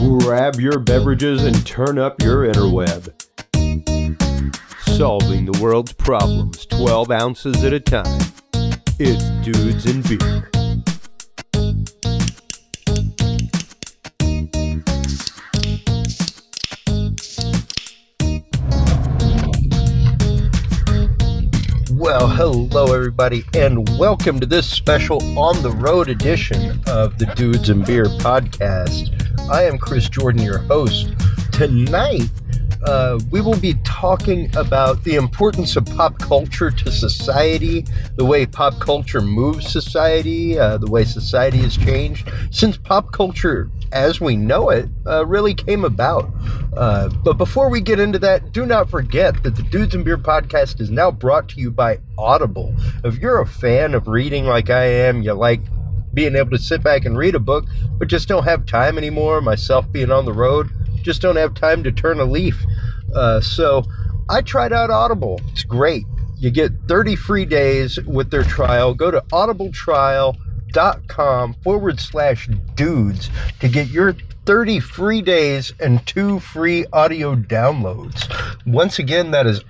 Grab your beverages and turn up your interweb. Solving the world's problems 12 ounces at a time. It's Dudes and Beer. Well, hello everybody, and welcome to this special on-the-road edition of the Dudes and Beer podcast. I am Chris Jordan, your host. Tonight, we will be talking about the importance of pop culture to society, the way pop culture moves society, the way society has changed since pop culture as we know it really came about. But before we get into that, do not forget that the Dudes and Beer podcast is now brought to you by Audible. If you're a fan of reading like I am, you like being able to sit back and read a book, but just don't have time anymore, myself being on the road, just don't have time to turn a leaf. So I tried out Audible. It's great. You get 30 free days with their trial. Go to audibletrial.com/dudes to get your 30 free days and 2 free audio downloads. Once again, that is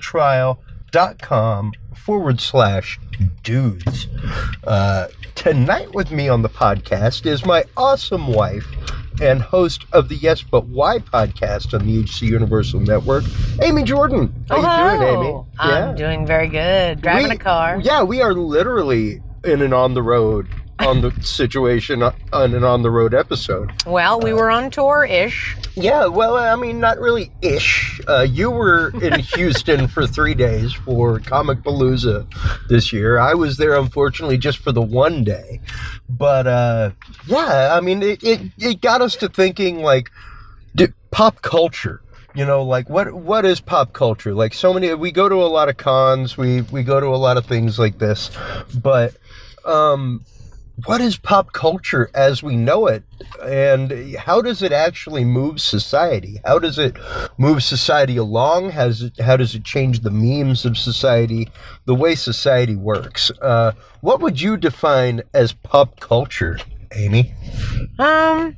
audibletrial.com/dudes. Tonight with me on the podcast is my awesome wife and host of the Yes But Why podcast on the HC Universal Network, Amy Jordan. How you doing, Amy? I'm doing very good. Driving a car. Yeah, we are literally in an on-the-road situation on an on-the-road episode. Well, we were on tour-ish. Yeah, well, I mean, not really ish. You were in Houston for 3 days for Comic Palooza this year. I was there, unfortunately, just for the one day. But, yeah, I mean, it got us to thinking, like, pop culture. You know, like, what is pop culture? Like, so many, we go to a lot of cons, we go to a lot of things like this, but, what is pop culture as we know it, and how does it actually move society? How does it move society along? How does it change the memes of society, the way society works? What would you define as pop culture, Amy? Well,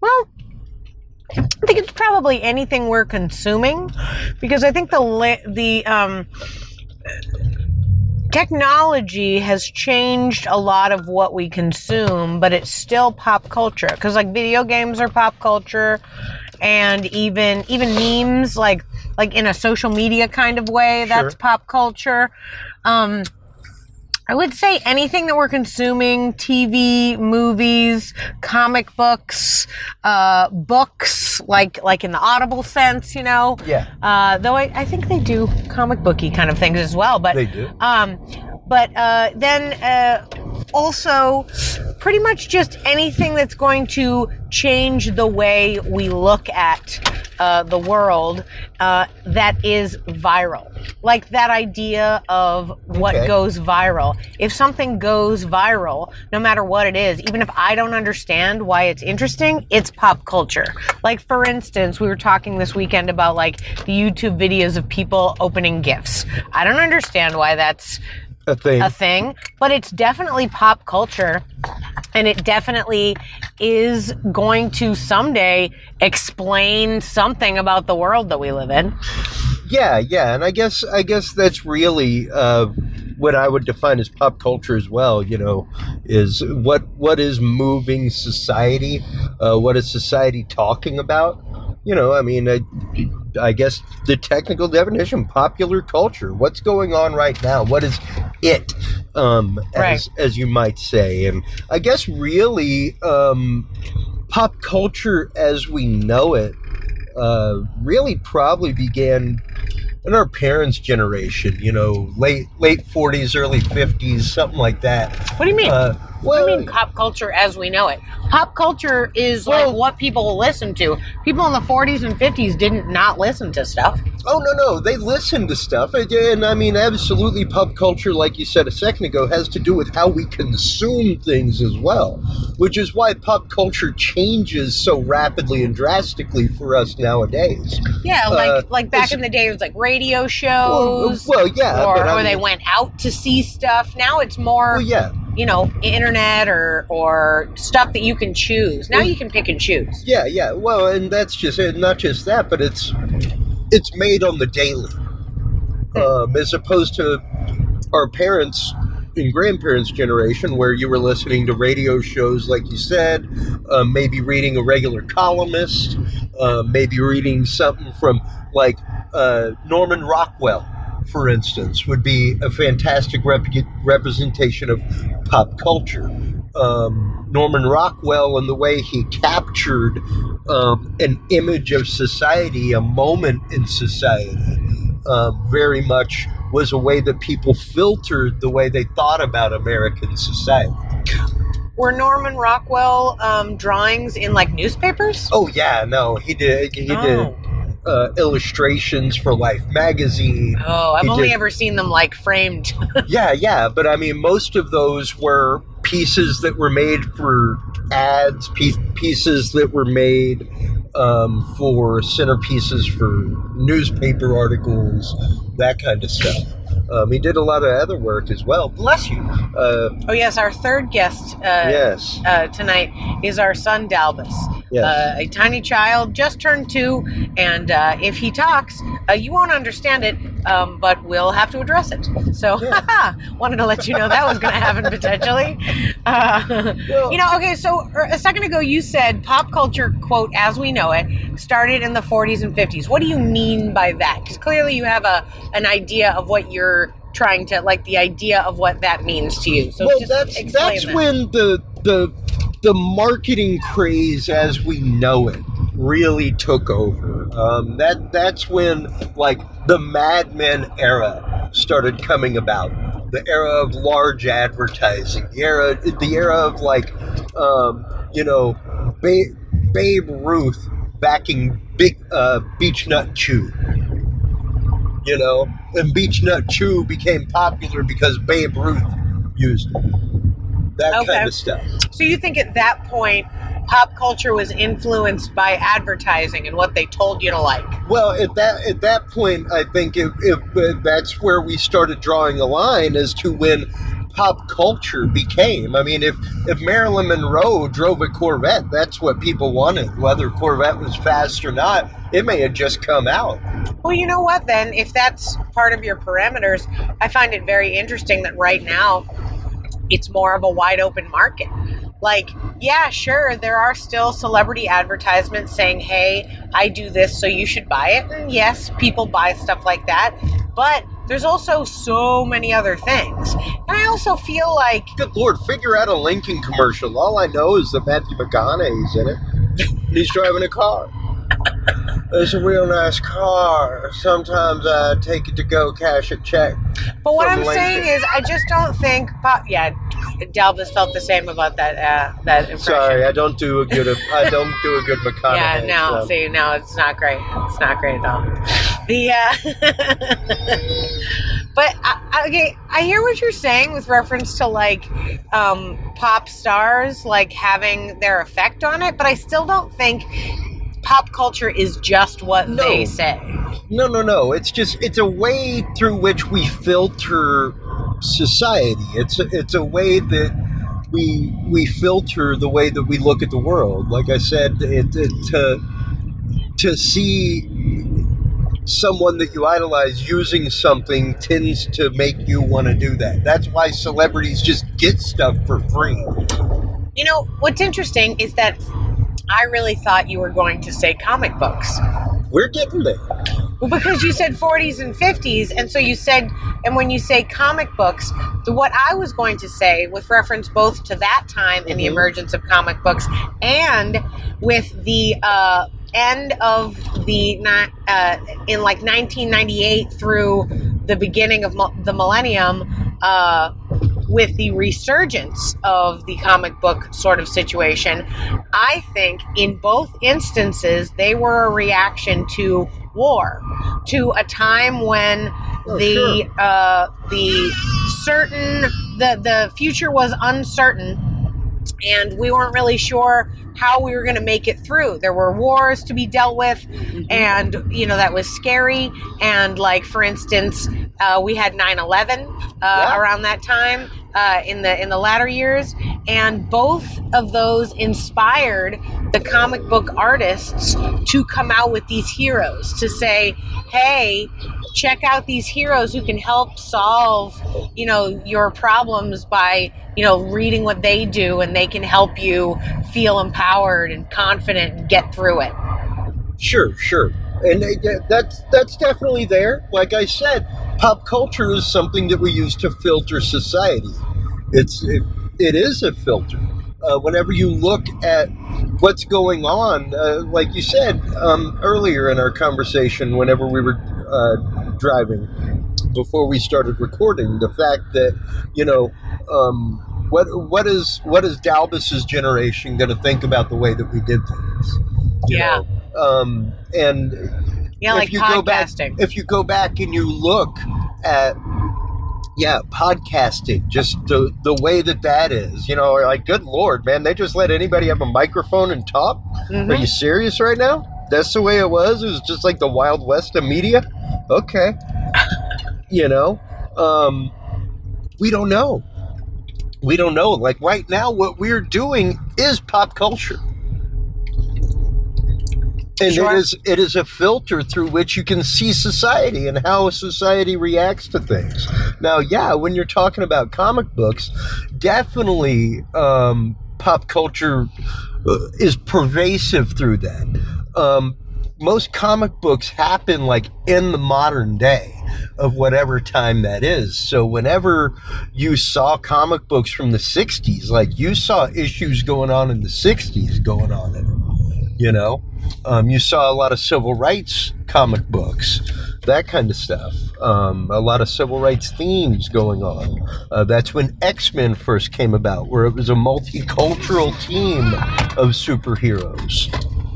I think it's probably anything we're consuming, because I think the technology has changed a lot of what we consume, but it's still pop culture. Because like video games are pop culture, and even memes, like in a social media kind of way, that's pop culture. I would say anything that we're consuming: TV, movies, comic books, books, like in the Audible sense, you know. Yeah. Though I think they do comic booky kind of things as well. But they do. Then also pretty much just anything that's going to change the way we look at the world that is viral. Like that idea of what goes viral. If something goes viral, no matter what it is, even if I don't understand why it's interesting, it's pop culture. Like, for instance, we were talking this weekend about like the YouTube videos of people opening gifts. I don't understand why that's a thing, but it's definitely pop culture, and it definitely is going to someday explain something about the world that we live in. Yeah, and I guess that's really what I would define as pop culture as well. You know, is what is moving society? What is society talking about? You know, I mean, I guess the technical definition: popular culture. What's going on right now? What is it? As you might say, and I guess really, pop culture as we know it really probably began in our parents' generation, you know, late 40s, early 50s, something like that. What do you mean? What do you mean pop culture as we know it? Pop culture is like what people listen to. People in the 40s and 50s didn't not listen to stuff. Oh, no, they listen to stuff. And I mean, absolutely, pop culture, like you said a second ago, has to do with how we consume things as well, which is why pop culture changes so rapidly and drastically for us nowadays. Yeah, like back in the day, it was like radio shows. Well, yeah. Or they went out to see stuff. Now it's more... Well, yeah. internet or stuff that you can choose. Now you can pick and choose. Yeah. Well, and that's just it. Not just that, but it's made on the daily, as opposed to our parents' and grandparents' generation, where you were listening to radio shows, like you said, maybe reading a regular columnist, maybe reading something from like Norman Rockwell, for instance, would be a fantastic representation of pop culture. Norman Rockwell and the way he captured an image of society, a moment in society, very much was a way that people filtered the way they thought about American society. Were Norman Rockwell drawings in like newspapers? Oh yeah, no, he did. He did illustrations for Life magazine. Oh, I've only ever seen them like framed. yeah, but I mean, most of those were pieces that were made for ads, pieces that were made for centerpieces for newspaper articles, that kind of stuff. He did a lot of other work as well. Bless you. Oh yes, our third guest tonight is our son Dalbus. Yes. A tiny child, just turned 2, and if he talks, you won't understand it, but we'll have to address it. So, wanted to let you know that was going to happen potentially. Okay, so a second ago you said pop culture, quote, as we know it, started in the 40s and 50s. What do you mean by that? Because clearly you have an idea of what you're trying to, like, the idea of what that means to you. So well, just that's when the marketing craze as we know it really took over. That's when, like, the Mad Men era started coming about. The era of large advertising. The era of like, Babe Ruth backing Beech Nut Chew. And Beech Nut Chew became popular because Babe Ruth used it. That kind of stuff. So you think at that point, pop culture was influenced by advertising and what they told you to like? Well, at that point, I think that's where we started drawing a line as to when pop culture became. I mean, if Marilyn Monroe drove a Corvette, that's what people wanted. Whether Corvette was fast or not, it may have just come out. Well, you know what, then? If that's part of your parameters, I find it very interesting that right now it's more of a wide open market. Like, yeah, sure, there are still celebrity advertisements saying, hey, I do this, so you should buy it. And yes, people buy stuff like that. But there's also so many other things. And I also feel like... Good Lord, figure out a Lincoln commercial. All I know is that Matthew McConaughey's in it. He's driving a car. It's a real nice car. Sometimes I take it to go cash a check. But what I'm saying is, I just don't think... Dalbus felt the same about that impression. Sorry, I don't do a good McConaughey. Yeah, no, so. See, no, it's not great. It's not great at all. But I hear what you're saying with reference to like pop stars like having their effect on it, but I still don't think pop culture is just what they say. No. It's a way through which we filter society. It's a way that we filter the way that we look at the world. Like I said, to see someone that you idolize using something tends to make you want to do that. That's why celebrities just get stuff for free. You know, what's interesting is that I really thought you were going to say comic books. We're getting there. Well, because you said 40s and 50s, and so you said, and when you say comic books, what I was going to say, with reference both to that time and the emergence of comic books, and with the end of the in like 1998 through the beginning of the millennium, with the resurgence of the comic book sort of situation, I think in both instances the reaction to war, to a time when the future was uncertain and we weren't really sure how we were going to make it through. There were wars to be dealt with, and that was scary. And like, for instance, we had 9/11 around that time, in the latter years, and both of those inspired the comic book artists to come out with these heroes, to say, hey, check out these heroes who can help solve, your problems by, reading what they do, and they can help you feel empowered and confident and get through it. Sure. And that's definitely there. Like I said, pop culture is something that we use to filter society. It is a filter. Whenever you look at what's going on, like you said earlier in our conversation, whenever we were driving before we started recording, the fact that what is Dalbus's generation going to think about the way that we did things? You know? And like podcasting. If you go back and you look at podcasting, just the way that is, like, good Lord, man, they just let anybody have a microphone and talk? Mm-hmm. Are you serious right now? That's the way it was? It was just like the Wild West of media? Okay. We don't know. Like, right now, what we're doing is pop culture. And sure. It is a filter through which you can see society and how society reacts to things. Now, when you're talking about comic books, definitely pop culture is pervasive through that. Most comic books happen like in the modern day of whatever time that is. So whenever you saw comic books from the 60s, like, you saw issues going on in the 60s going on in it. You saw a lot of civil rights comic books, that kind of stuff. A lot of civil rights themes going on. That's when X-Men first came about, where it was a multicultural team of superheroes.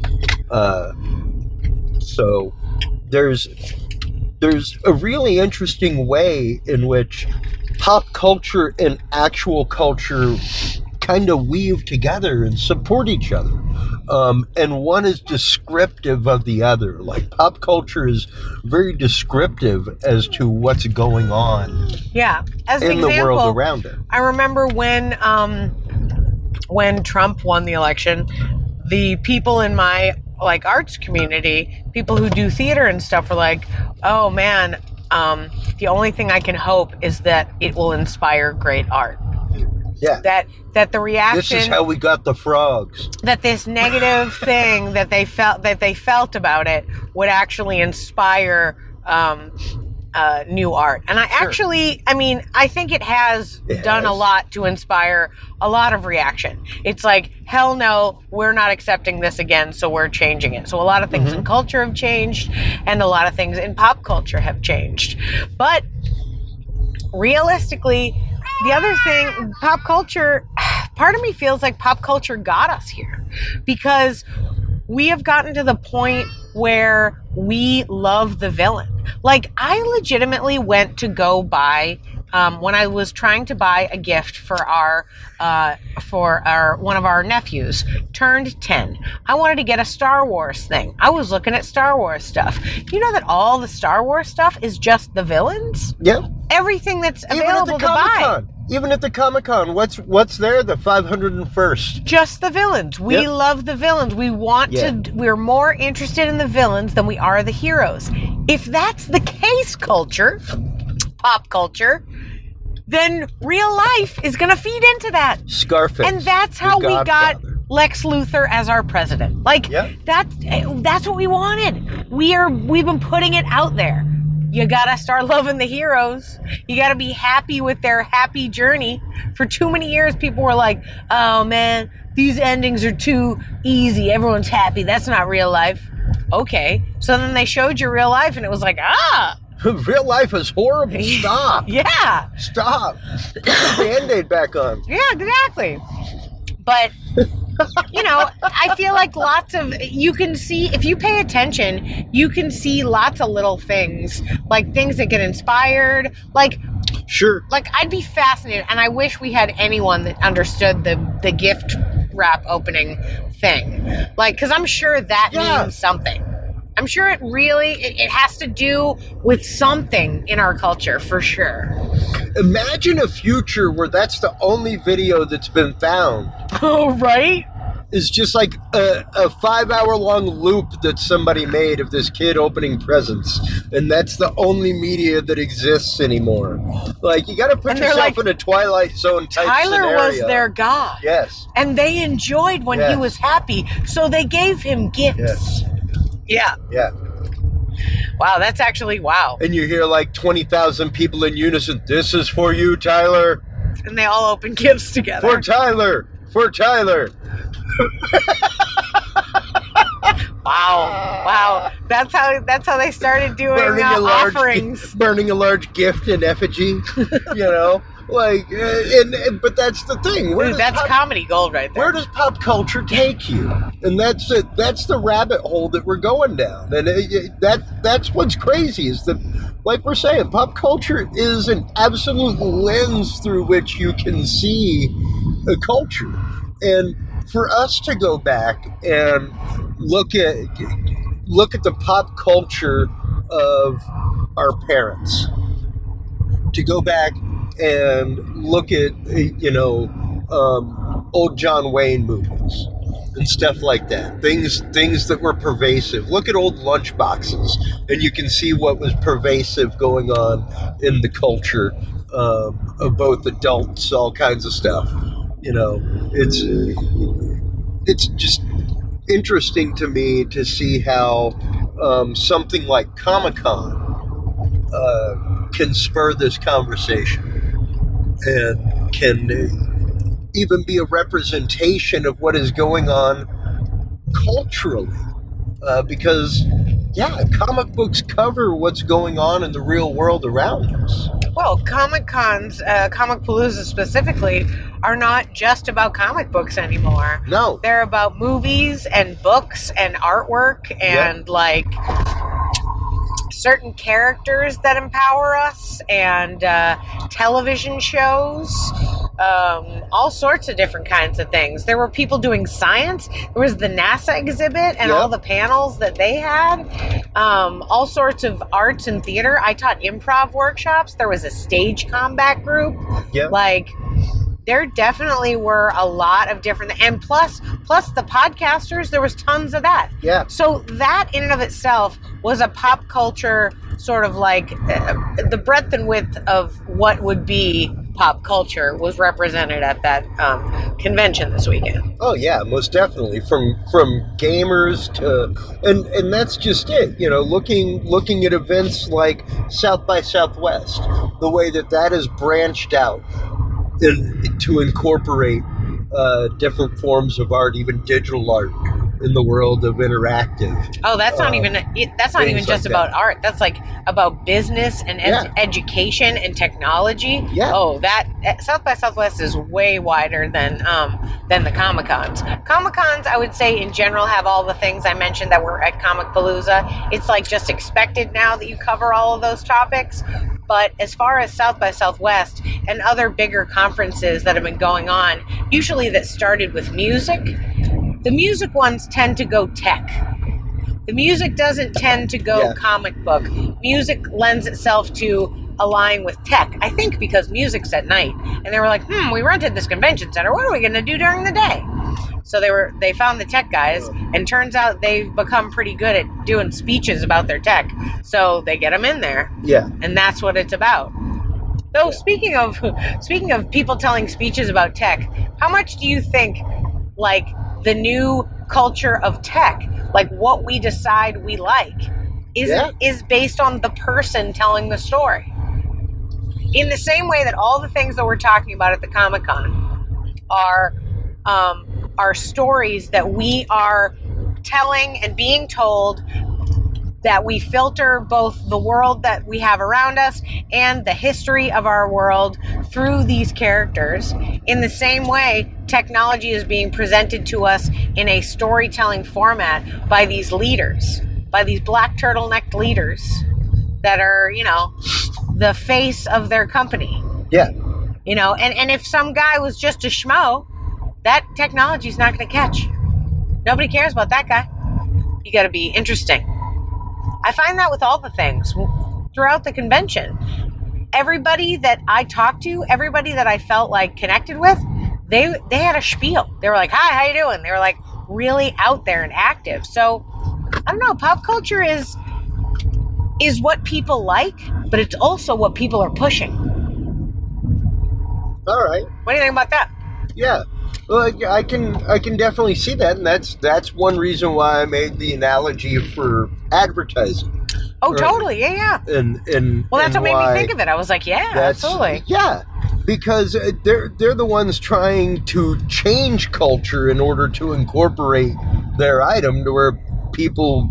So there's a really interesting way in which pop culture and actual culture kind of weave together and support each other. And one is descriptive of the other. Like, pop culture is very descriptive as to what's going on as in the world around it. I remember when Trump won the election, the people in my arts community, people who do theater and stuff, were like, oh man, the only thing I can hope is that it will inspire great art. Yeah. That the reaction. This is how we got the frogs. That this negative thing that they felt about it would actually inspire new art. And I think it has done a lot to inspire a lot of reaction. It's like, hell no, we're not accepting this again, so we're changing it. So a lot of things in culture have changed, and a lot of things in pop culture have changed. But realistically, the other thing, pop culture, part of me feels like pop culture got us here, because we have gotten to the point where we love the villain. Like, I legitimately went to go buy, when I was trying to buy a gift for one of our nephews, turned 10. I wanted to get a Star Wars thing. I was looking at Star Wars stuff. You know that all the Star Wars stuff is just the villains? Yeah. Everything that's available to buy. Even at the Comic-Con, what's there? The 501st. Just the villains. We love the villains. We want to. We're more interested in the villains than we are the heroes. If that's the case, pop culture, then real life is going to feed into that. Scarface. And that's how we got Lex Luthor as our president. That's what we wanted. We've been putting it out there. You gotta start loving the heroes. You gotta be happy with their happy journey. For too many years, people were like, oh man, these endings are too easy. Everyone's happy. That's not real life. Okay. So then they showed you real life, and it was like, real life is horrible. Stop. Yeah. Stop. Put the Band-Aid back on. Yeah, exactly. But, I feel like you can see, if you pay attention, you can see lots of little things, like things that get inspired, Sure. I'd be fascinated, and I wish we had anyone that understood the gift wrap opening thing. Because I'm sure that means something. I'm sure it has to do with something in our culture, for sure. Imagine a future where that's the only video that's been found. Oh, right? Is just like a 5-hour-long loop that somebody made of this kid opening presents, and that's the only media that exists anymore. Like, you got to put yourself in a Twilight Zone type scenario. Tyler was their god. Yes. And they enjoyed when he was happy, so they gave him gifts. Yes. Yeah. Yeah. Wow, that's actually wow. And you hear like 20,000 people in unison, "This is for you, Tyler." And they all open gifts together. For Tyler. For Tyler. Wow. That's how they started doing offerings. Burning a large gift in effigy, like, but that's the thing. That's comedy gold right there. Where does pop culture take you? And that's it. That's the rabbit hole that we're going down. And that's what's crazy is that, like we're saying, pop culture is an absolute lens through which you can see a culture. And for us to go back and look at the pop culture of our parents, to go back and look at old John Wayne movies and stuff like that, things that were pervasive. Look at old lunchboxes, and you can see what was pervasive going on in the culture of both adults, all kinds of stuff. It's just interesting to me to see how something like Comic-Con can spur this conversation and can even be a representation of what is going on culturally. Because, comic books cover what's going on in the real world around us. Well, Comic-Cons, Comic-Palooza specifically, are not just about comic books anymore. No. They're about movies and books and artwork and, certain characters that empower us and television shows, all sorts of different kinds of things. There were people doing science. There was the NASA exhibit and all the panels that they had. All sorts of arts and theater. I taught improv workshops. There was a stage combat group. Yeah. There definitely were a lot of different, and plus the podcasters, there was tons of that. Yeah. So that in and of itself was a pop culture sort of the breadth and width of what would be pop culture was represented at that convention this weekend. Oh yeah, most definitely. From gamers to, and that's just it. Looking at events like South by Southwest, the way that has branched out to incorporate different forms of art, even digital art, in the world of interactive. Oh, that's not even just about art. That's about business and education and technology. Yeah. Oh, that South by Southwest is way wider than the Comic-Cons. Comic-Cons, I would say in general, have all the things I mentioned that were at Comic-Palooza. It's just expected now that you cover all of those topics. But as far as South by Southwest and other bigger conferences that have been going on, usually that started with music, the music ones tend to go tech. The music doesn't tend to go comic book. Music lends itself to align with tech, I think because music's at night. And they were like, we rented this convention center. What are we going to do during the day? So they found the tech guys, and turns out they've become pretty good at doing speeches about their tech. So they get them in there. Yeah. And that's what it's about. Though, speaking of people telling speeches about tech, how much do you think, the new culture of tech, what we decide we like, is based on the person telling the story? In the same way that all the things that we're talking about at the Comic-Con are stories that we are telling and being told, that we filter both the world that we have around us and the history of our world through these characters. In the same way, technology is being presented to us in a storytelling format by these leaders, by these black turtleneck leaders that are, the face of their company. Yeah. And if some guy was just a schmo, that technology is not going to catch. Nobody cares about that guy. You got to be interesting. I find that with all the things throughout the convention. Everybody that I talked to, everybody that I felt like connected with, they had a spiel. They were like, "Hi, how you doing?" They were like really out there and active. So I don't know. Pop culture is what people like, but it's also what people are pushing. All right. What do you think about that? Yeah. Well, I can definitely see that, and that's one reason why I made the analogy for advertising. Oh, totally. Yeah. And well, that's what made me think of it. I was like, yeah, absolutely. Yeah, because they're the ones trying to change culture in order to incorporate their item to where people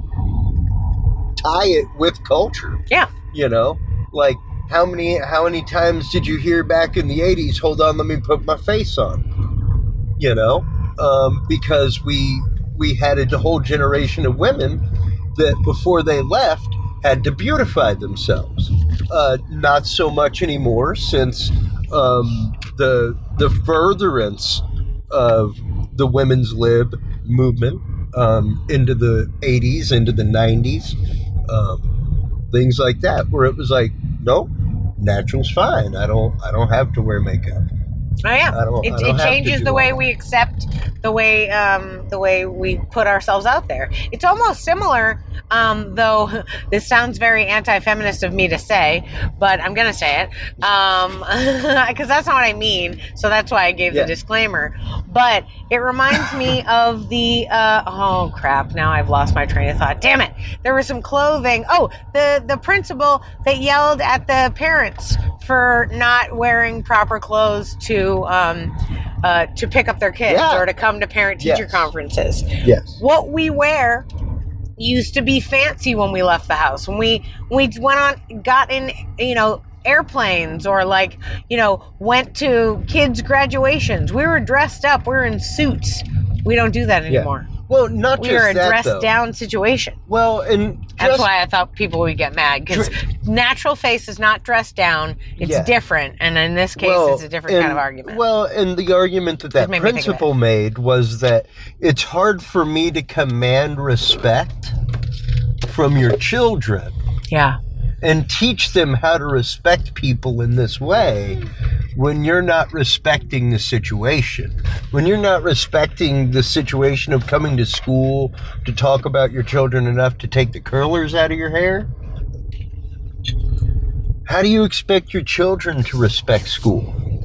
tie it with culture. Yeah. You know, like how many times did you hear back in the 80s, "Hold on, let me put my face on"? You know, because we had a whole generation of women that before they left had to beautify themselves. Not so much anymore since the furtherance of the women's lib movement into the 80s, into the 90s, things like that, where it was like, nope, natural's fine. I don't have to wear makeup. Oh yeah, it changes the way we accept the way we put ourselves out there. It's almost similar, though this sounds very anti-feminist of me to say, but I'm gonna say it because that's not what I mean. So that's why I gave the disclaimer. But it reminds me of the oh crap! Now I've lost my train of thought. Damn it! There was some clothing. Oh, the principal that yelled at the parents for not wearing proper clothes to pick up their kids or to come to parent-teacher conferences. Yes. What we wear used to be fancy when we left the house. When we got in, airplanes or went to kids' graduations. We were dressed up. We were in suits. We don't do that anymore. Yeah. Well, not just that, we're a dressed-down situation. Well, and that's why I thought people would get mad, because natural face is not dressed down. It's different, and in this case, it's a different kind of argument. Well, and the argument that principal made was that it's hard for me to command respect from your children. Yeah. And teach them how to respect people in this way when you're not respecting the situation. When you're not respecting the situation of coming to school to talk about your children enough to take the curlers out of your hair. How do you expect your children to respect school?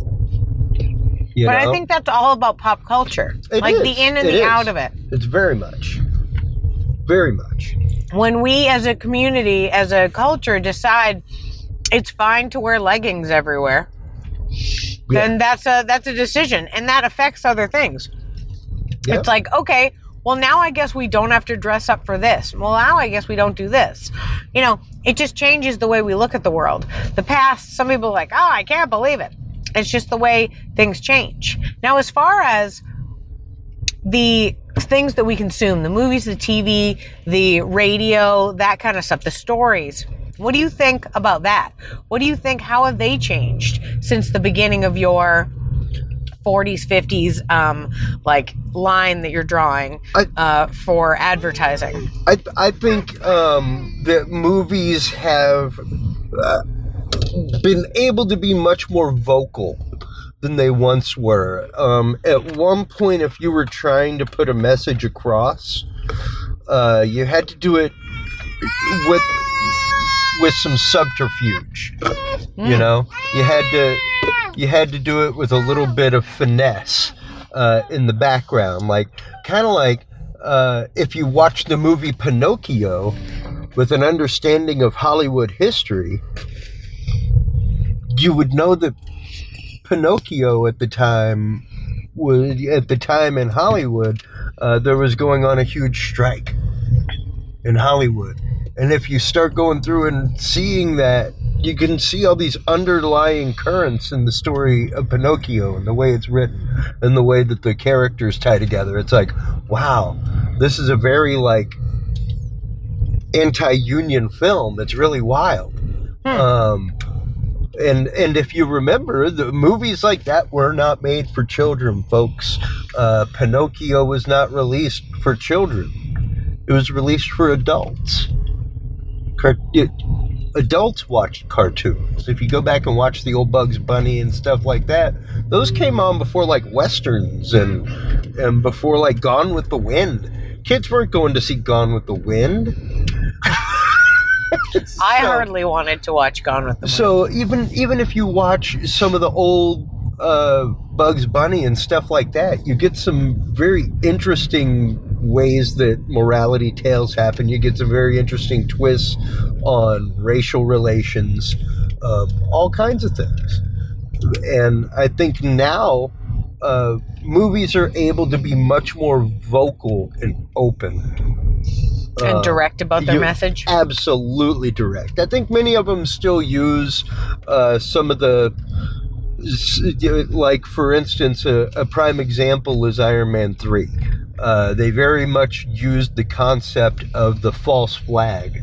I think that's all about pop culture. The in and the out of it. It's very much. Very much. When we as a community, as a culture, decide it's fine to wear leggings everywhere, then that's a decision, and that affects other things. Yep. It's like, okay, well, now I guess we don't have to dress up for this. Well, now I guess we don't do this. It just changes the way we look at the world. The past, some people are like, oh, I can't believe it. It's just the way things change. Now, as far as the things that we consume, the movies, the TV, the radio, that kind of stuff, the stories. What do you think about that? What do you think, how have they changed since the beginning of your 40s, 50s, line that you're drawing for advertising? I think that movies have been able to be much more vocal than they once were. At one point, if you were trying to put a message across, you had to do it with some subterfuge. You had to do it with a little bit of finesse in the background, kind of if you watch the movie Pinocchio with an understanding of Hollywood history, you would know that Pinocchio at the time in Hollywood, there was going on a huge strike in Hollywood. And if you start going through and seeing that, you can see all these underlying currents in the story of Pinocchio and the way it's written and the way that the characters tie together. It's like, wow, this is a very anti-union film that's really wild. And if you remember, the movies like that were not made for children, folks. Pinocchio was not released for children. It was released for adults. adults watched cartoons. If you go back and watch the old Bugs Bunny and stuff like that, those came on before like Westerns and before like Gone with the Wind. Kids weren't going to see Gone with the Wind. I hardly wanted to watch Gone with the Wind. So even if you watch some of the old Bugs Bunny and stuff like that, you get some very interesting ways that morality tales happen. You get some very interesting twists on racial relations, all kinds of things. And I think now movies are able to be much more vocal and open. And direct about their message? Absolutely direct. I think many of them still use some of the, like, for instance, a prime example is Iron Man 3. They very much used the concept of the false flag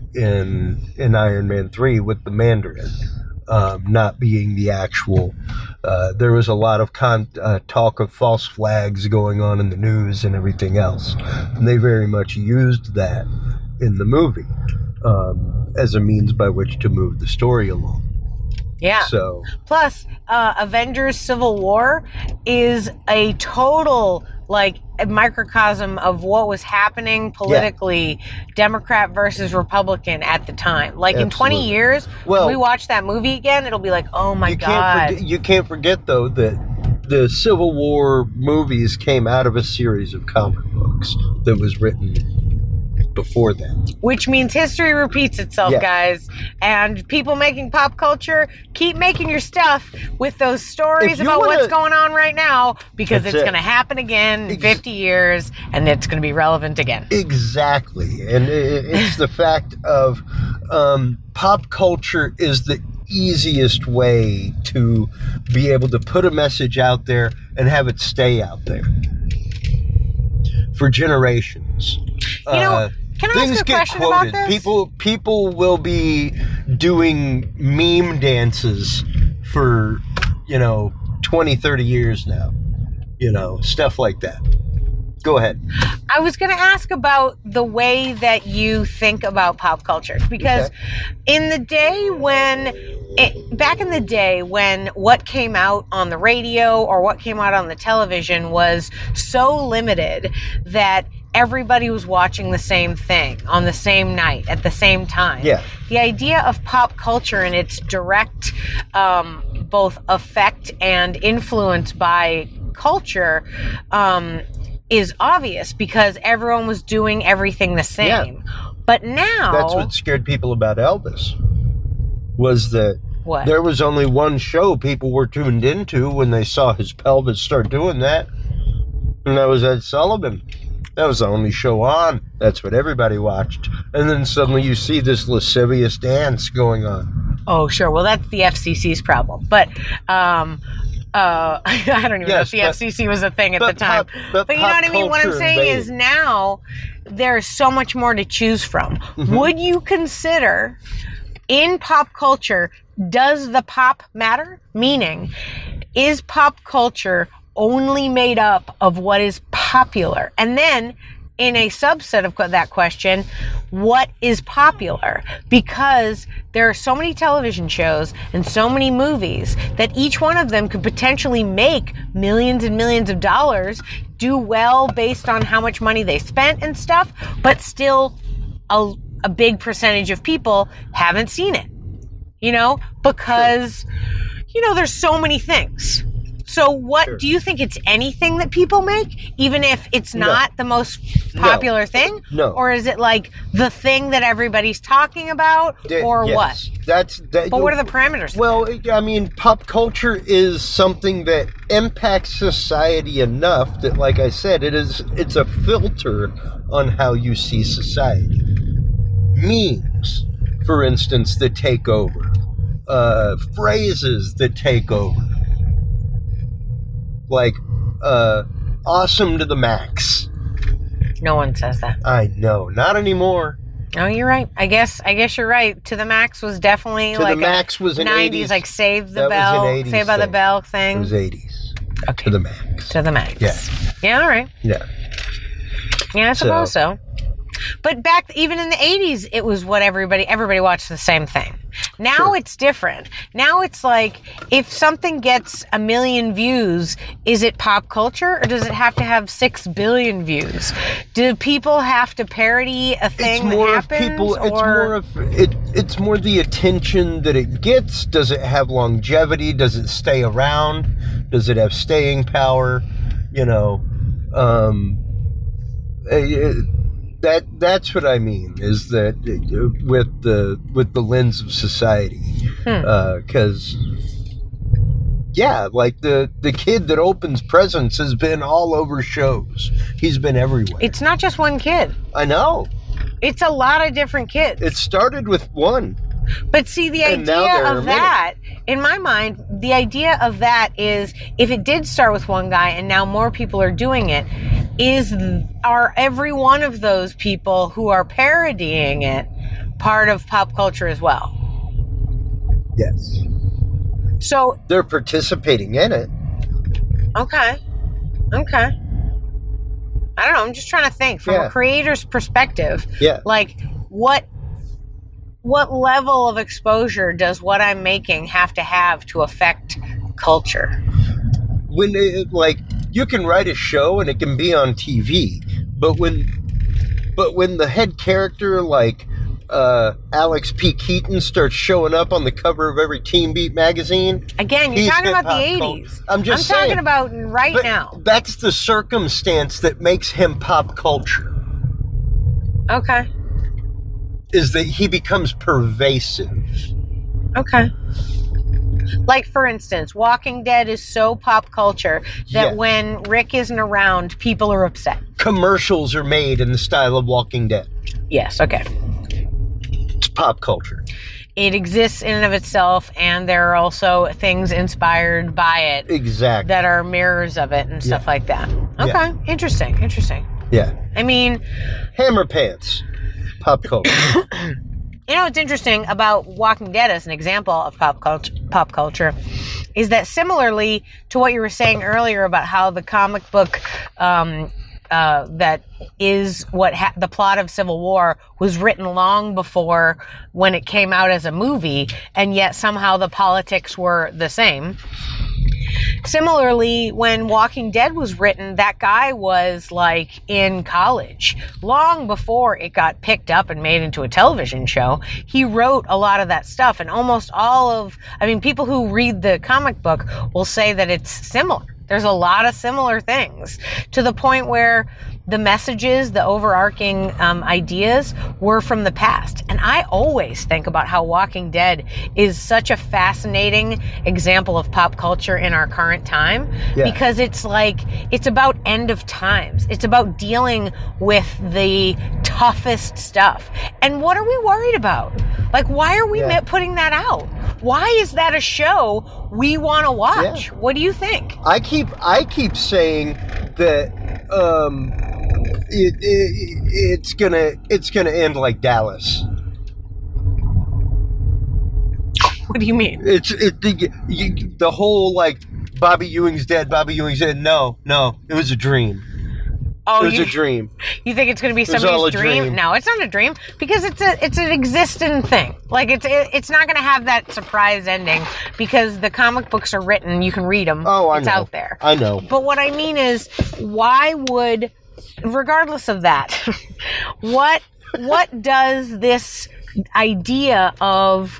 in Iron Man 3 with the Mandarin not being the actual. There was a lot of talk of false flags going on in the news and everything else. And they very much used that in the movie as a means by which to move the story along. Yeah. So plus, Avengers Civil War is a total, like, a microcosm of what was happening politically, Democrat versus Republican at the time. Like, in 20 years, when we watch that movie again, it'll be like, oh my God. You can't forget, though, that the Civil War movies came out of a series of comic books that was written before that. Which means history repeats itself, guys. And people making pop culture, keep making your stuff with those stories about what's going on right now, because it's going to happen again in 50 years, and it's going to be relevant again. Exactly. And it's the fact of pop culture is the easiest way to be able to put a message out there and have it stay out there for generations. You know, can I ask a question about this? People will be doing meme dances for, 20, 30 years now. Stuff like that. Go ahead. I was going to ask about the way that you think about pop culture, because in the day back in the day when what came out on the radio or what came out on the television was so limited that everybody was watching the same thing on the same night at the same time. Yeah. The idea of pop culture and its direct both effect and influence by culture is obvious because everyone was doing everything the same. Yeah. But now... That's what scared people about Elvis, was that there was only one show people were tuned into when they saw his pelvis start doing that, and that was Ed Sullivan. That was the only show on. That's what everybody watched. And then suddenly you see this lascivious dance going on. Oh, sure. Well, that's the FCC's problem. But I don't even know if the FCC was a thing at the time. But you know what I mean? What I'm saying is now there's so much more to choose from. Mm-hmm. Would you consider, in pop culture, does the pop matter? Meaning, is pop culture only made up of what is popular? And then, in a subset of that question, what is popular? Because there are so many television shows and so many movies that each one of them could potentially make millions and millions of dollars, do well based on how much money they spent and stuff, but still a big percentage of people haven't seen it, because, there's so many things. So what do you think, it's anything that people make, even if it's not the most popular thing? No. Or is it like the thing that everybody's talking about, or what? But what are the parameters? Well, I mean, pop culture is something that impacts society enough that, like I said, it's a filter on how you see society. Memes, for instance, that take over. Phrases that take over. Like, awesome to the max. No one says that. I know. Not anymore. No, you're right. I guess you're right. To the max was definitely like the max was an 90s, like Save the Bell, Saved by the Bell thing. It was 80s. Okay. To the max. To the max. Yeah. Yeah, all right. Yeah. Yeah, I suppose so. But even in the 80s, it was what everybody watched the same thing. Now Sure. it's different. Now it's like, if something gets 1 million views, is it pop culture, or does it have to have 6 billion views? Do people have to parody a thing that happens? It's more the attention that it gets. Does it have longevity? Does it stay around? Does it have staying power? You know, that's what I mean, is that with the lens of society, because like the kid that opens presents has been all over shows. He's been everywhere. It's not just one kid. I know. It's a lot of different kids. It started with one. But see, the idea of that, in my mind, the idea of that is, if it did start with one guy and now more people are doing it, are every one of those people who are parodying it part of pop culture as well? Yes. So they're participating in it. Okay. I don't know. I'm just trying to think from a creator's perspective. Yeah. Like, what level of exposure does what I'm making have to affect culture? When you can write a show and it can be on TV, but when the head character, like Alex P. Keaton, starts showing up on the cover of every Teen Beat magazine. Again, you're talking about the 80s. I'm saying, talking about right now. That's the circumstance that makes him pop culture. Okay. Is that he becomes pervasive. Okay. Like, for instance, Walking Dead is so pop culture that when Rick isn't around, people are upset. Commercials are made in the style of Walking Dead. Yes, okay. It's pop culture. It exists in and of itself, and there are also things inspired by it. Exactly. That are mirrors of it and stuff like that. Okay, Yeah. Interesting. Yeah. I mean, Hammer Pants. Pop culture. You know what's interesting about Walking Dead as an example of pop culture is that, similarly to what you were saying earlier about how the comic book that is the plot of Civil War was written long before when it came out as a movie, and yet somehow the politics were the same. Similarly, when Walking Dead was written, that guy was like in college. Long before it got picked up and made into a television show, he wrote a lot of that stuff. And almost people who read the comic book will say that it's similar. There's a lot of similar things, to the point where the messages, the overarching ideas were from the past. And I always think about how Walking Dead is such a fascinating example of pop culture in our current time, because it's about end of times. It's about dealing with the toughest stuff. And what are we worried about? Like, why are we putting that out? Why is that a show we want to watch? Yeah. What do you think? I keep saying that it's gonna end like Dallas. What do you mean? The whole, like, Bobby Ewing's dead. No, it was a dream. Oh, it was a dream. You think it's going to be somebody's dream? No, it's not a dream, because it's an existing thing. Like, it's not going to have that surprise ending, because the comic books are written. You can read them. Oh, I know. It's out there. I know. But what I mean is, why would, regardless of that, what does this idea of,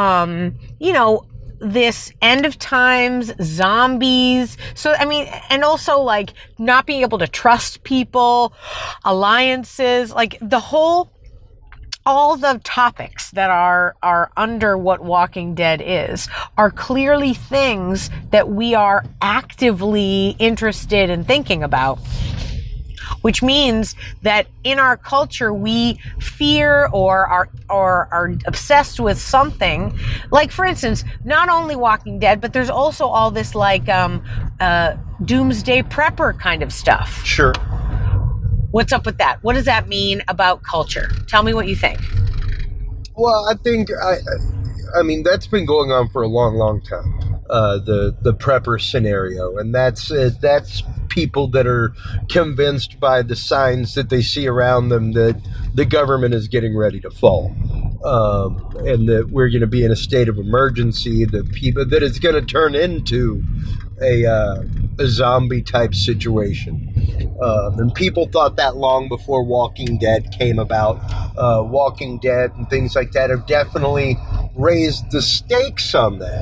this end of times, zombies, and also, like, not being able to trust people, alliances, like all the topics that are under what Walking Dead is are clearly things that we are actively interested in thinking about. Which means that in our culture, we fear or are obsessed with something. Like, for instance, not only Walking Dead, but there's also all this, like, doomsday prepper kind of stuff. Sure. What's up with that? What does that mean about culture? Tell me what you think. Well, I think, I mean, that's been going on for a long, long time. The prepper scenario, and that's people that are convinced by the signs that they see around them that the government is getting ready to fall, and that we're going to be in a state of emergency, that it's going to turn into a zombie type situation. And people thought that long before Walking Dead came about. Walking Dead and things like that have definitely raised the stakes on that,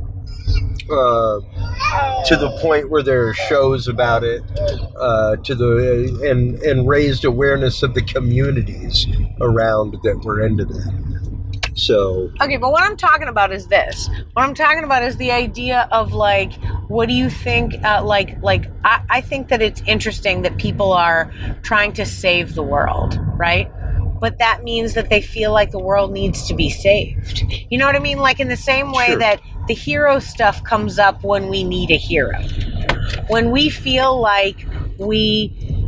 to the point where there are shows about it, and raised awareness of the communities around that were into that. So okay, but what I'm talking about is this. What I'm talking about is the idea of like, what do you think? I think that it's interesting that people are trying to save the world, right? But that means that they feel like the world needs to be saved. You know what I mean? Like in the same way Sure. that the hero stuff comes up when we need a hero. When we feel like we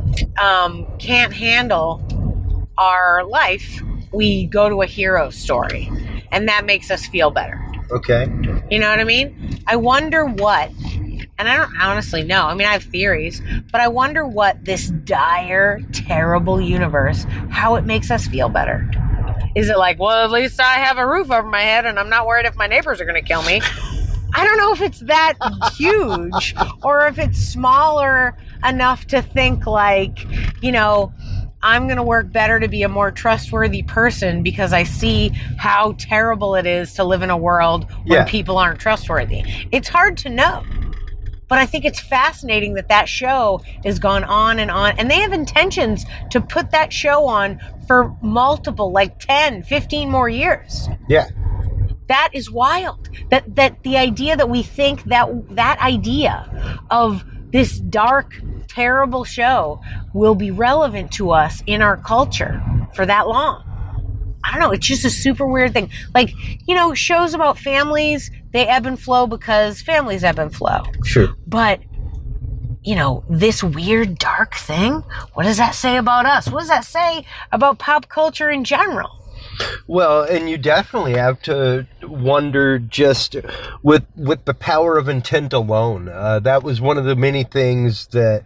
can't handle our life, we go to a hero story. And that makes us feel better. okay, You know what I mean? I wonder what, and I don't honestly know. I mean, I have theories, but I wonder what this dire, terrible universe, how it makes us feel better. Is it like, well, at least I have a roof over my head and I'm not worried if my neighbors are going to kill me? I don't know if it's that huge or if it's smaller enough to think like, you know, I'm going to work better to be a more trustworthy person because I see how terrible it is to live in a world where people aren't trustworthy. It's hard to know. But I think it's fascinating that show has gone on, and they have intentions to put that show on for multiple, like 10, 15 more years. yeah, That is wild. That the idea that we think that idea of this dark, terrible show will be relevant to us in our culture for that long. I don't know. It's just a super weird thing. Like, you know, shows about families, they ebb and flow because families ebb and flow. sure. But, you know, this weird, dark thing, what does that say about us? What does that say about pop culture in general? Well, and you definitely have to wonder just with the power of intent alone. That was one of the many things that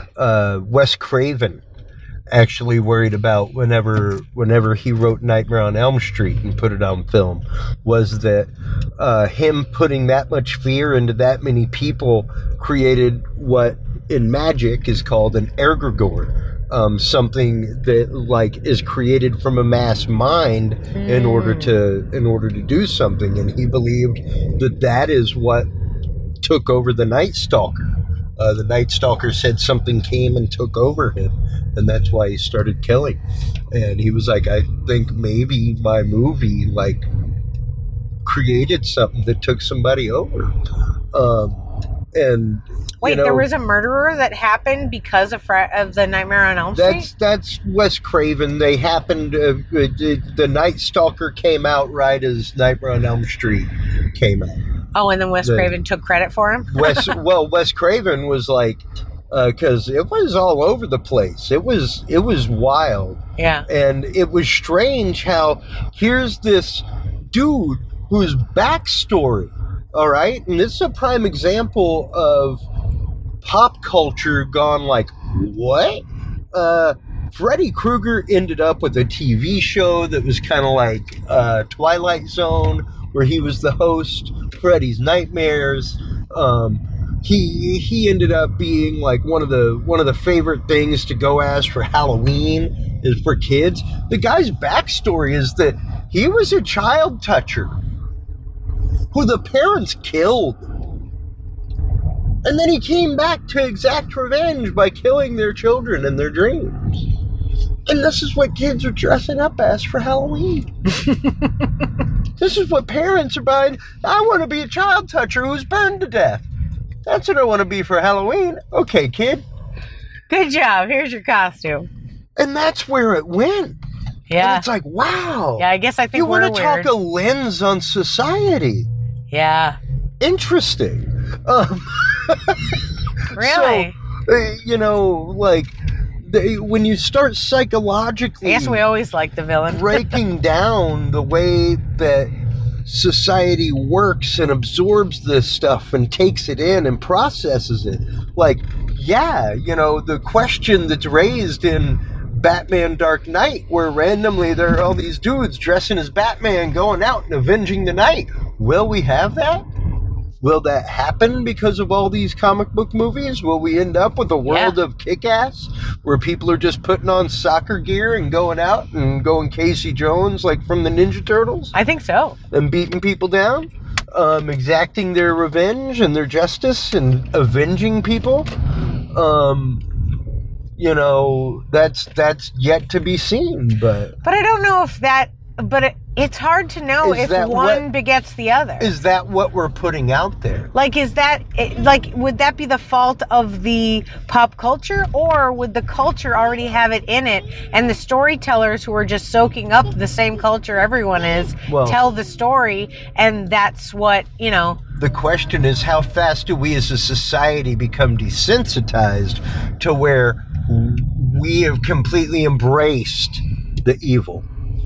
Wes Craven actually worried about whenever he wrote Nightmare on Elm Street and put it on film, was that him putting that much fear into that many people created what in magic is called an egregore. Something that like is created from a mass mind in order to do something, and he believed that is what took over the Night Stalker. The Night Stalker said something came and took over him, and that's why he started killing. And he was like, I think maybe my movie like created something that took somebody over. And Wait, you know, there was a murderer that happened because of the Nightmare on Elm Street? That's Wes Craven. They happened. The Night Stalker came out right as Nightmare on Elm Street came out. Oh, and then Wes Craven took credit for him? Wes Craven was like, because it was all over the place. It was wild. Yeah. And it was strange how here's this dude whose backstory, all right, and this is a prime example of pop culture gone like, what? Freddy Krueger ended up with a TV show that was kind of like Twilight Zone, where he was the host, Freddy's Nightmares. He ended up being like one of the favorite things to go as for Halloween is for kids. The guy's backstory is that he was a child toucher who the parents killed. And then he came back to exact revenge by killing their children in their dreams. And this is what kids are dressing up as for Halloween. This is what parents are buying. I want to be a child toucher who's burned to death. That's what I want to be for Halloween. Okay, kid. Good job. Here's your costume. And that's where it went. Yeah. And it's like, wow. Yeah, I guess I think you we're want to talk weird. a lens on society. Yeah. Interesting. Really? So, you know, like, when you start psychologically I guess we always like the villain. breaking down the way that society works and absorbs this stuff and takes it in and processes it, like, yeah, the question that's raised in Batman Dark Knight, where randomly there are all these dudes dressing as Batman going out and avenging the night. Will we have that? Will that happen because of all these comic book movies? Will we end up with a world of Kick-Ass where people are just putting on soccer gear and going out and going Casey Jones like from the Ninja Turtles? I think so. And beating people down? Exacting their revenge and their justice and avenging people? That's yet to be seen, but I don't know if that, but it's hard to know if one begets the other. Is that what we're putting out there? Like, would that be the fault of the pop culture, or would the culture already have it in it, and the storytellers who are just soaking up the same culture everyone is, tell the story, and that's what, The question is, how fast do we as a society become desensitized to where we have completely embraced the evil?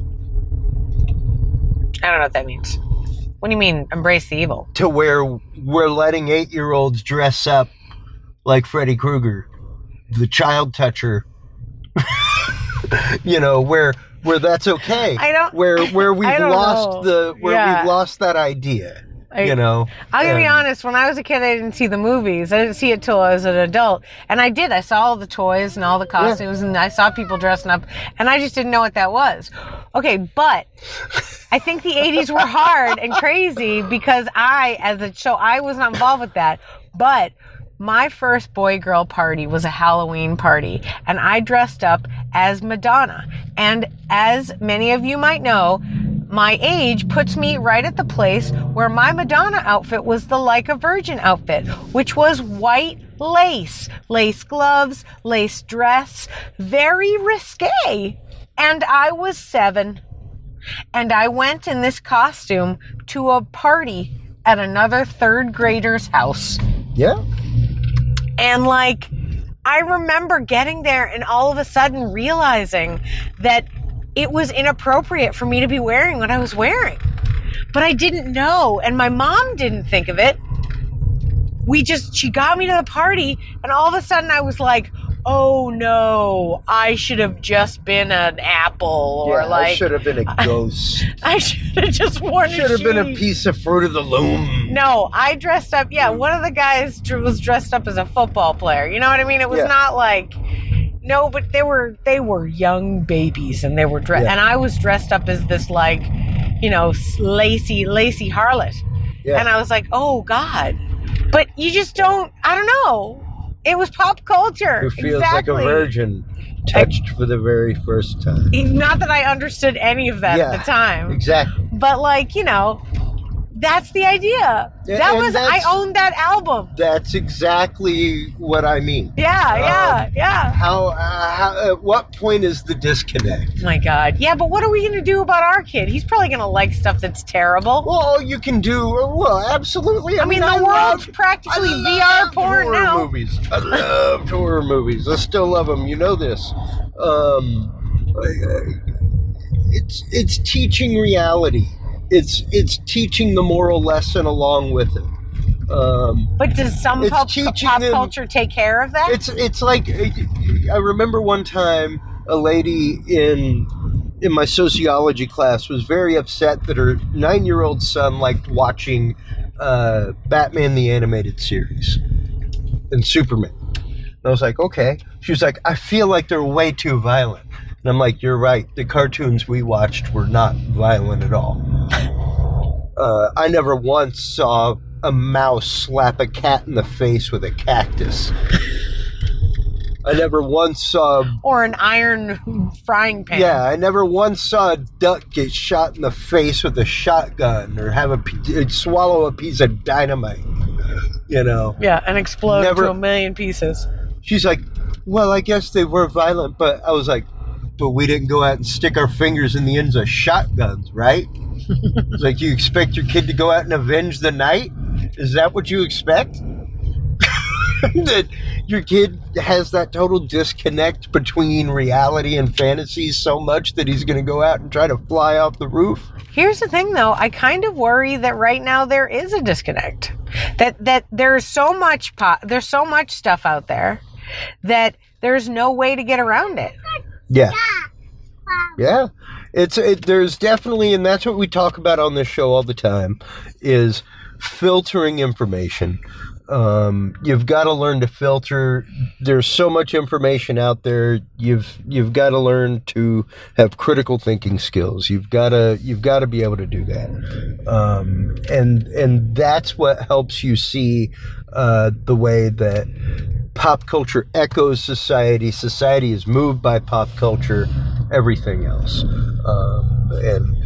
I don't know what that means. What do you mean, embrace the evil? To where we're letting 8-year-olds dress up like Freddy Krueger, the child toucher. Where that's okay. Where we've lost we've lost that idea. I'm gonna be honest, when I was a kid I didn't see the movies. I didn't see it till I was an adult. And I did. I saw all the toys and all the costumes and I saw people dressing up, and I just didn't know what that was. Okay, but I think the 80s were hard and crazy because I was not involved with that. But my first boy-girl party was a Halloween party, and I dressed up as Madonna. And as many of you might know, my age puts me right at the place where my Madonna outfit was the Like a Virgin outfit, which was white lace gloves, lace dress, very risque. And I was 7. And I went in this costume to a party at another 3rd grader's house. Yeah. And I remember getting there and all of a sudden realizing that it was inappropriate for me to be wearing what I was wearing. But I didn't know, and my mom didn't think of it. She got me to the party, and all of a sudden I was like, oh no, I should have just been an apple, or I should have been a ghost. I should have just worn a should have been a piece of Fruit of the Loom. No, I dressed up, one of the guys was dressed up as a football player. You know what I mean? It was not no, but they were young babies, and they were dressed, and I was dressed up as this lacy harlot. Yeah. And I was like, oh God. But you just don't, I don't know. It was pop culture. Who feels like a virgin touched for the very first time. Not that I understood any of that at the time. Exactly. But that's the idea. I owned that album. That's exactly what I mean. Yeah. How at what point is the disconnect? Oh my God. Yeah, but what are we going to do about our kid? He's probably going to like stuff that's terrible. Well, you can do, absolutely. I mean, the world's practically VR porn now. Movies. I loved horror movies. I still love them. You know this. It's teaching reality. It's teaching the moral lesson along with it. But does some pop culture take care of that? It's like, I remember one time a lady in my sociology class was very upset that her 9-year-old son liked watching Batman the Animated Series and Superman. And I was like, okay. She was like, I feel like they're way too violent. And I'm like, you're right. The cartoons we watched were not violent at all. I never once saw a mouse slap a cat in the face with a cactus. I never once saw... Or an iron frying pan. Yeah, I never once saw a duck get shot in the face with a shotgun or have swallow a piece of dynamite, Yeah, and explode to a million pieces. She's like, well, I guess they were violent, but I was like, but we didn't go out and stick our fingers in the ends of shotguns, right? It's like, you expect your kid to go out and avenge the night? Is that what you expect? That your kid has that total disconnect between reality and fantasy so much that he's going to go out and try to fly off the roof? Here's the thing, though. I kind of worry that right now there is a disconnect. That there's so much stuff out there that there's no way to get around it. Yeah. Yeah. There's definitely, and that's what we talk about on this show all the time, is filtering information. You've got to learn to filter. There's so much information out there. You've got to learn to have critical thinking skills. You've got to be able to do that. And that's what helps you see the way that pop culture echoes society. Society is moved by pop culture. Everything else. And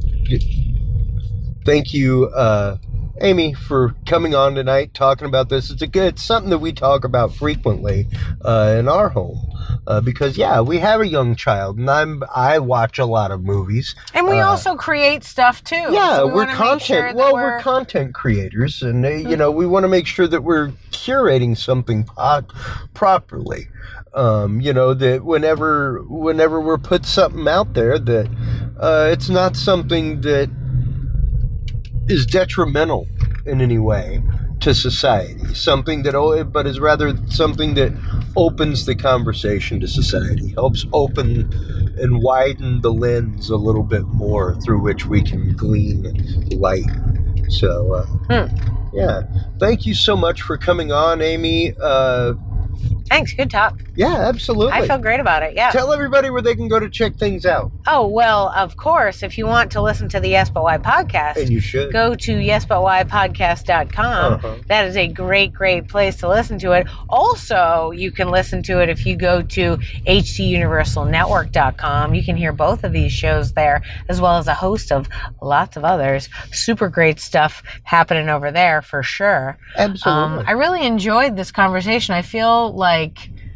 thank you, Amy, for coming on tonight, talking about this. It's something that we talk about frequently in our home because, we have a young child, and I watch a lot of movies. And we also create stuff, too. Yeah, so we're content. We're content creators, and, we want to make sure that we're curating something properly. That whenever we're put something out there, that it's not something that is detrimental in any way to society. But is rather something that opens the conversation to society, helps open and widen the lens a little bit more through which we can glean light. So, thank you so much for coming on, Amy. Thanks. Good talk. Yeah, absolutely. I feel great about it. Yeah. Tell everybody where they can go to check things out. Oh, well, of course, if you want to listen to the Yes But Why podcast, and you should, go to yesbutwhypodcast.com. That is a great, great place to listen to it. Also, you can listen to it if you go to htuniversalnetwork.com. You can hear both of these shows there, as well as a host of lots of others. Super great stuff happening over there for sure. Absolutely. I really enjoyed this conversation. I feel like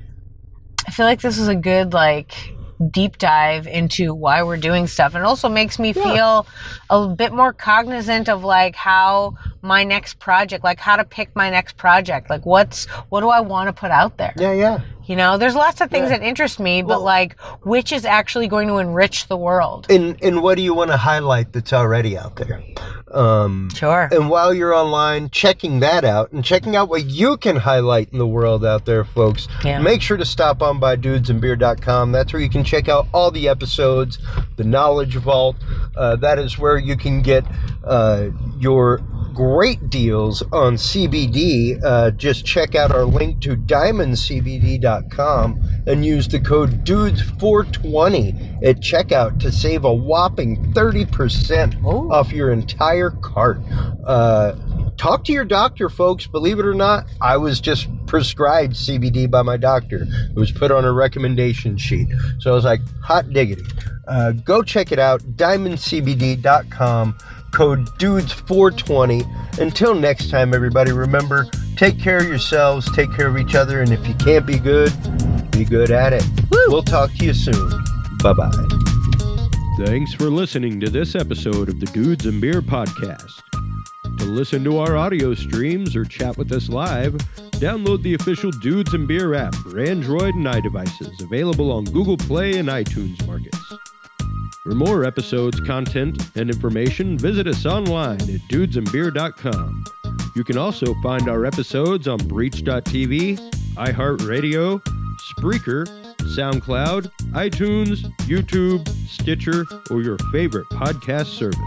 this is a good deep dive into why we're doing stuff, and also makes me feel a bit more cognizant of how my next project, how to pick my next project, what do I want to put out there. There's lots of things that interest me, but which is actually going to enrich the world, and what do you want to highlight that's already out there. Sure. And while you're online checking that out and checking out what you can highlight in the world out there, folks, make sure to stop on by dudesandbeer.com. That's where you can check out all the episodes, the Knowledge Vault. That is where you can get your great deals on CBD. Just check out our link to diamondcbd.com and use the code DUDES420 at checkout to save a whopping 30% off your entire cart. Talk to your doctor, folks. Believe it or not, I was just prescribed CBD by my doctor. It was put on a recommendation sheet. So I was like, hot diggity. Go check it out, diamondcbd.com, code DUDES420. Until next time, everybody, remember, take care of yourselves, take care of each other, and if you can't be good at it. Woo! We'll talk to you soon. Bye-bye. Thanks for listening to this episode of the Dudes and Beer Podcast. To listen to our audio streams or chat with us live, download the official Dudes and Beer app for Android and iDevices, available on Google Play and iTunes markets. For more episodes, content, and information, visit us online at dudesandbeer.com. You can also find our episodes on Breach.tv, iHeartRadio, Spreaker, SoundCloud, iTunes, YouTube, Stitcher, or your favorite podcast service.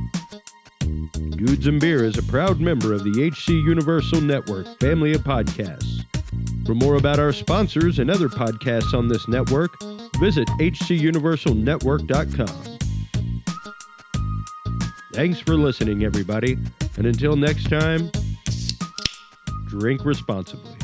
Dudes and Beer is a proud member of the HC Universal Network family of podcasts. For more about our sponsors and other podcasts on this network, visit hcuniversalnetwork.com. Thanks for listening, everybody, and until next time, drink responsibly.